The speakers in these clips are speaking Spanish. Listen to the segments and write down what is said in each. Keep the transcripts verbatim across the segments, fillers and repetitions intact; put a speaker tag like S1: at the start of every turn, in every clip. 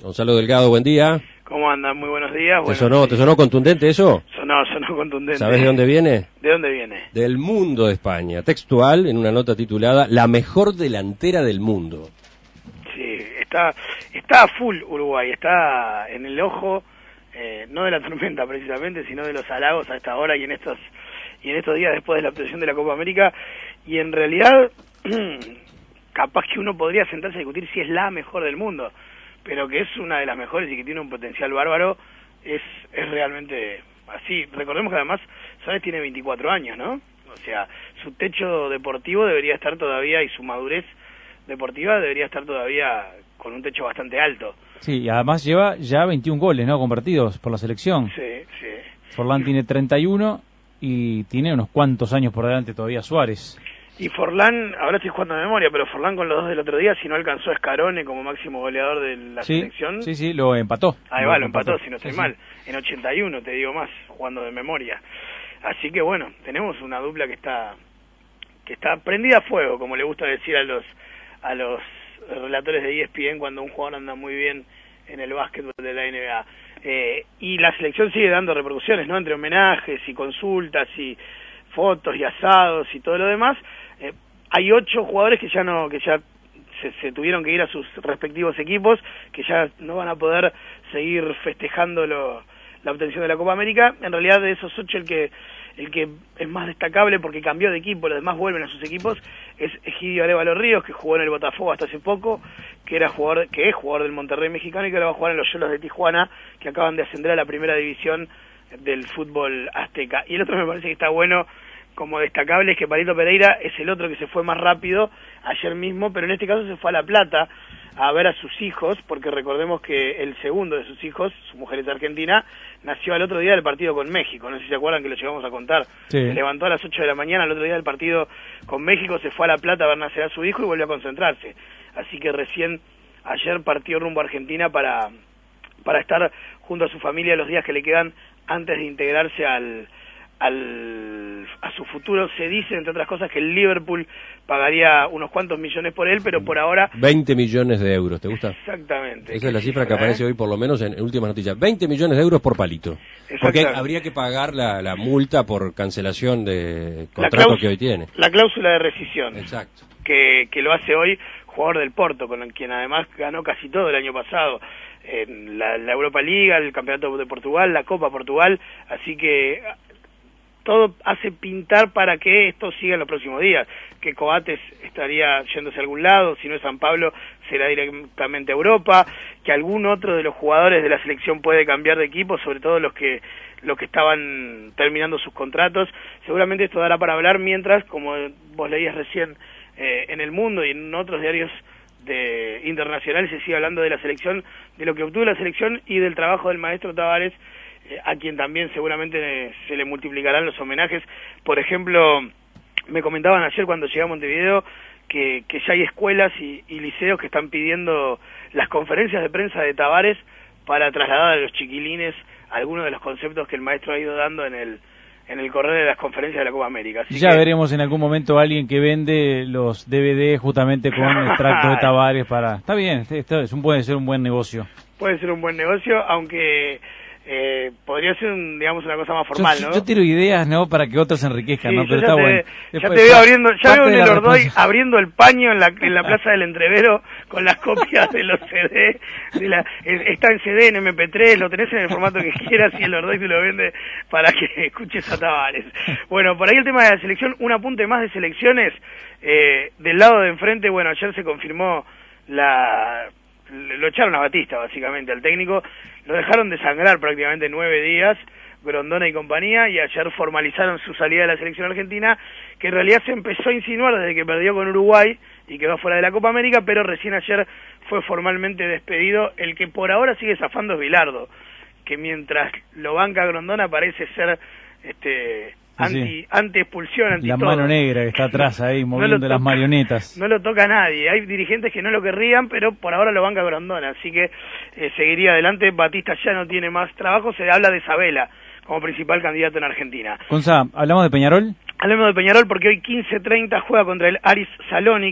S1: Gonzalo Delgado, buen día.
S2: ¿Cómo andan? Muy buenos días.
S1: ¿Te,
S2: Bueno,
S1: sonó,
S2: sí.
S1: ¿Te sonó contundente eso?
S2: Sonó, sonó contundente.
S1: ¿Sabés de dónde viene?
S2: ¿De dónde viene?
S1: Del Mundo de España. Textual, en una nota titulada La mejor delantera del mundo.
S2: Sí, está, está a full Uruguay, está en el ojo, eh, no de la tormenta precisamente, sino de los halagos a esta hora y en estos, y en estos días después de la obtención de la Copa América. Y en realidad, capaz que uno podría sentarse a discutir si es la mejor del mundo, pero que es una de las mejores y que tiene un potencial bárbaro, es, es realmente así. Recordemos que además Suárez tiene veinticuatro años, ¿no? O sea, su techo deportivo debería estar todavía, y su madurez deportiva debería estar todavía con un techo bastante alto.
S3: Sí, y además lleva ya veintiún goles, ¿no?, convertidos por la selección.
S2: Sí, sí.
S3: Forlán tiene treinta y uno y tiene unos cuantos años por delante todavía Suárez.
S2: Y Forlán, ahora estoy jugando de memoria, pero Forlán con los dos del otro día, si no alcanzó a Scarone como máximo goleador de la
S3: sí,
S2: selección.
S3: Sí, sí, lo empató.
S2: Ahí
S3: lo
S2: va, lo empató, empató si no estoy
S3: sí,
S2: mal.
S3: Sí.
S2: En ochenta y uno, te digo más, jugando de memoria. Así que bueno, tenemos una dupla que está que está prendida a fuego, como le gusta decir a los a los relatores de E S P N cuando un jugador anda muy bien en el básquetbol de la N B A. Eh, y la selección sigue dando repercusiones, ¿no?, entre homenajes y consultas y fotos y asados y todo lo demás. Eh, hay ocho jugadores que ya no que ya se, se tuvieron que ir a sus respectivos equipos, que ya no van a poder seguir festejando lo, la obtención de la Copa América. En realidad, de esos ocho, el que el que es más destacable porque cambió de equipo, los demás vuelven a sus equipos, es Egidio Arévalo Ríos, que jugó en el Botafogo hasta hace poco, que era jugador, que es jugador del Monterrey mexicano y que ahora va a jugar en los Xolos de Tijuana, que acaban de ascender a la primera división del fútbol azteca. Y el otro me parece que está bueno como destacable, es que Palito Pereira es el otro que se fue más rápido ayer mismo, pero en este caso se fue a La Plata a ver a sus hijos, porque recordemos que el segundo de sus hijos, su mujer es argentina, nació al otro día del partido con México. No sé si se acuerdan que lo llegamos a contar.
S3: Sí.
S2: Se levantó a las ocho de la mañana al otro día del partido con México, se fue a La Plata a ver nacer a su hijo y volvió a concentrarse. Así que recién ayer partió rumbo a Argentina para, para estar junto a su familia los días que le quedan antes de integrarse al... Al, a su futuro. Se dice, entre otras cosas, que el Liverpool pagaría unos cuantos millones por él, pero por ahora...
S1: veinte millones de euros, ¿te gusta?
S2: Exactamente.
S1: Esa es la cifra que aparece
S2: ¿eh?
S1: hoy, por lo menos en últimas noticias. veinte millones de euros por Palito. Porque habría que pagar la, la multa por cancelación de contrato que hoy tiene.
S2: La cláusula de rescisión.
S1: Exacto.
S2: Que, que lo hace hoy jugador del Porto, con quien además ganó casi todo el año pasado. En la, la Europa Liga, el Campeonato de Portugal, la Copa Portugal, así que... todo hace pintar para que esto siga en los próximos días, que Coates estaría yéndose a algún lado, si no es San Pablo será directamente a Europa, que algún otro de los jugadores de la selección puede cambiar de equipo, sobre todo los que los que estaban terminando sus contratos. Seguramente esto dará para hablar mientras, como vos leías recién eh, en El Mundo y en otros diarios de internacionales, se sigue hablando de la selección, de lo que obtuvo la selección y del trabajo del maestro Tavares, a quien también seguramente se le multiplicarán los homenajes. Por ejemplo, me comentaban ayer cuando llegué a Montevideo que, que ya hay escuelas y, y liceos que están pidiendo las conferencias de prensa de Tavares para trasladar a los chiquilines algunos de los conceptos que el maestro ha ido dando en el en el correr de las conferencias de la Copa América. Así
S3: ya
S2: que...
S3: veremos en algún momento a alguien que vende los D V D justamente con extractos de Tavares para... Está bien, esto es un, puede ser un buen negocio.
S2: Puede ser un buen negocio, aunque... Eh, podría ser, un, digamos, una cosa más formal,
S3: yo,
S2: ¿no?
S3: Yo tiro ideas, ¿no?, para que otros se enriquezcan,
S2: sí,
S3: ¿no? Pero
S2: ya
S3: está
S2: te,
S3: bueno.
S2: Ya
S3: Después,
S2: te veo abriendo, ya veo en el Ordoy
S3: respuesta.
S2: abriendo el paño en la, en la Plaza del Entrevero con las copias de los C D, de la, está en C D, en M P tres, lo tenés en el formato que quieras y el Ordoy te lo vende para que escuches a Tavares. Bueno, por ahí el tema de la selección, un apunte más de selecciones, eh, del lado de enfrente, bueno, ayer se confirmó la... lo echaron a Batista básicamente al técnico, lo dejaron desangrar prácticamente nueve días, Grondona y compañía, y ayer formalizaron su salida de la selección argentina, que en realidad se empezó a insinuar desde que perdió con Uruguay y quedó fuera de la Copa América, pero recién ayer fue formalmente despedido. El que por ahora sigue zafando es Bilardo, que mientras lo banca Grondona parece ser este anti sí. anti expulsión, anti
S3: la
S2: todo.
S3: Mano negra que está atrás ahí moviendo no las marionetas.
S2: No lo toca a nadie, hay dirigentes que no lo querrían, pero por ahora lo banca Grondona, así que eh, seguiría adelante. Batista ya no tiene más trabajo, se habla de Sabela como principal candidato en Argentina.
S3: Gonza, ¿hablamos de Peñarol?
S2: Hablemos de Peñarol porque hoy quince treinta juega contra el Aris Salónica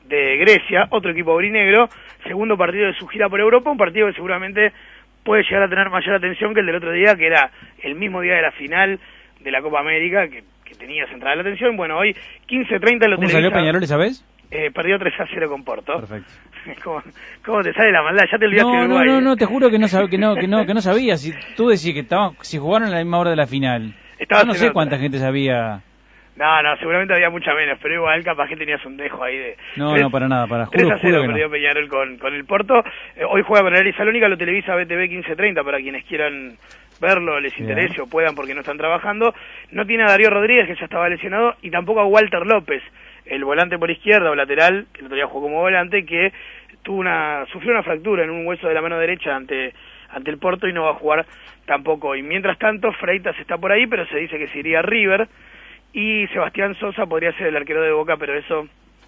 S2: de Grecia, otro equipo aurinegro, segundo partido de su gira por Europa, un partido que seguramente puede llegar a tener mayor atención que el del otro día, que era el mismo día de la final de la Copa América, que, que tenía centrada la atención. Bueno, hoy quince treinta lo
S3: televisa. ¿Cómo salió Peñarol esa vez?
S2: Eh, perdió tres a cero con Porto.
S3: Perfecto.
S2: ¿Cómo, ¿Cómo te sale la maldad? Ya te olvidaste
S3: no,
S2: de Uruguay.
S3: No, no, no, te juro que no, sab que no, que no, que no sabía. Si tú decís que estaban, si jugaron a la misma hora de la final. Yo no sé cuánta gente sabía.
S2: No, no, seguramente había mucha menos, pero igual capaz que tenías un dejo ahí de...
S3: No, tres, no, para nada, para juro,
S2: tres a cero
S3: juro
S2: perdió
S3: no.
S2: Peñarol con, con el Porto. Eh, hoy juega con el Salónica, lo televisa B T V quince treinta para quienes quieran verlo, les interese yeah. o puedan porque no están trabajando. No tiene a Darío Rodríguez, que ya estaba lesionado, y tampoco a Walter López, el volante por izquierda o lateral, que el otro día jugó como volante, que tuvo una sufrió una fractura en un hueso de la mano derecha ante ante el Porto y no va a jugar tampoco. Y mientras tanto, Freitas está por ahí, pero se dice que se iría a River, y Sebastián Sosa podría ser el arquero de Boca, pero eso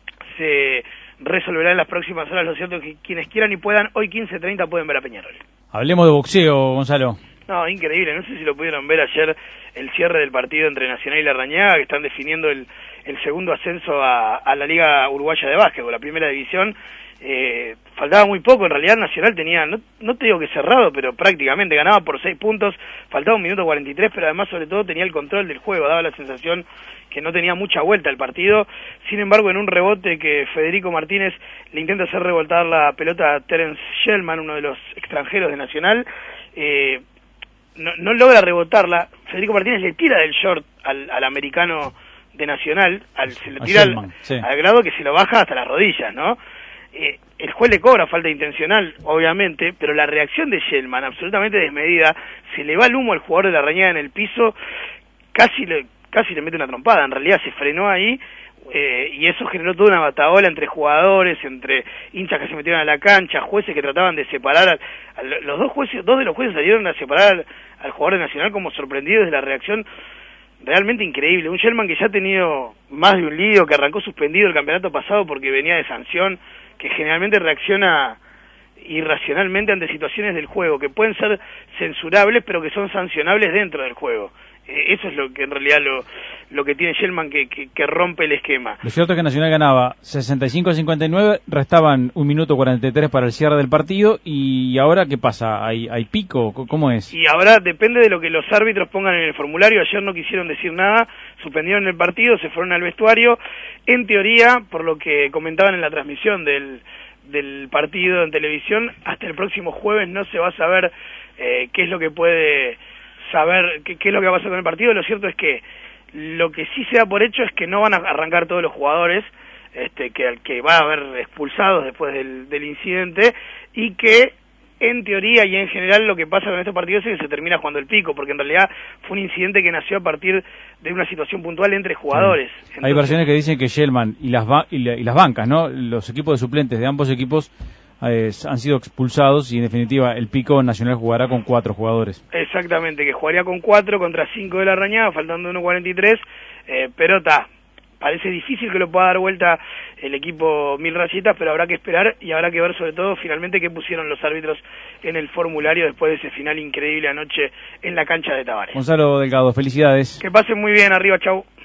S2: se resolverá en las próximas horas. Lo cierto es que quienes quieran y puedan, hoy quince treinta pueden ver a Peñarol.
S3: Hablemos de boxeo, Gonzalo.
S2: No, increíble, no sé si lo pudieron ver ayer, el cierre del partido entre Nacional y Larrañaga, que están definiendo el, el segundo ascenso a, a la Liga Uruguaya de Básquetbol, la primera división. Eh, faltaba muy poco, en realidad Nacional tenía, no, no te digo que cerrado, pero prácticamente ganaba por seis puntos, faltaba un minuto cuarenta y tres, pero además sobre todo tenía el control del juego, daba la sensación que no tenía mucha vuelta el partido. Sin embargo, en un rebote que Federico Martínez le intenta hacer revoltar la pelota a Terence Shellman, uno de los extranjeros de Nacional, eh, no, no logra rebotarla. Federico Martínez le tira del short al, al americano de Nacional, al, se lo tira al, sí. al grado que se lo baja hasta las rodillas, ¿no? Eh, el juez le cobra falta intencional, obviamente, pero la reacción de Shellman, absolutamente desmedida, se le va el humo al jugador de la Larrañaga en el piso, casi le, casi le mete una trompada, en realidad se frenó ahí, eh, y eso generó toda una batahola entre jugadores, entre hinchas que se metieron a la cancha, jueces que trataban de separar, a, a los dos jueces, dos de los jueces salieron a separar al, al jugador de Nacional como sorprendidos de la reacción realmente increíble. Un Shellman que ya ha tenido más de un lío, que arrancó suspendido el campeonato pasado porque venía de sanción, que generalmente reacciona irracionalmente ante situaciones del juego, que pueden ser censurables, pero que son sancionables dentro del juego. Eh, eso es lo que en realidad lo, lo que tiene Shellman, que, que, que rompe el esquema.
S3: Lo cierto es que Nacional ganaba sesenta y cinco a cincuenta y nueve, restaban un minuto cuarenta y tres para el cierre del partido, y ahora ¿qué pasa? ¿Hay, hay pico? ¿Cómo es?
S2: Y ahora depende de lo que los árbitros pongan en el formulario. Ayer no quisieron decir nada, suspendieron el partido, se fueron al vestuario. En teoría, por lo que comentaban en la transmisión del, del partido en televisión, hasta el próximo jueves no se va a saber eh, qué es lo que puede saber, qué, qué es lo que va a pasar con el partido. Lo cierto es que lo que sí se da por hecho es que no van a arrancar todos los jugadores, este, que, que va a haber expulsados después del, del incidente, y que en teoría y en general lo que pasa con estos partidos es que se termina jugando el pico, porque en realidad fue un incidente que nació a partir de una situación puntual entre jugadores. Sí. Entonces,
S3: hay versiones que dicen que Shellman y las, ba y, la, y las bancas, ¿no? Los equipos de suplentes de ambos equipos eh, han sido expulsados, y en definitiva el pico Nacional jugará con cuatro jugadores.
S2: Exactamente, que jugaría con cuatro contra cinco de la Larrañaga, faltando uno cuarenta y tres, eh, pero está... Parece difícil que lo pueda dar vuelta el equipo Mil Rayitas, pero habrá que esperar y habrá que ver sobre todo finalmente qué pusieron los árbitros en el formulario después de ese final increíble anoche en la cancha de Tabaré.
S3: Gonzalo Delgado, felicidades.
S2: Que pasen muy bien, arriba, chau.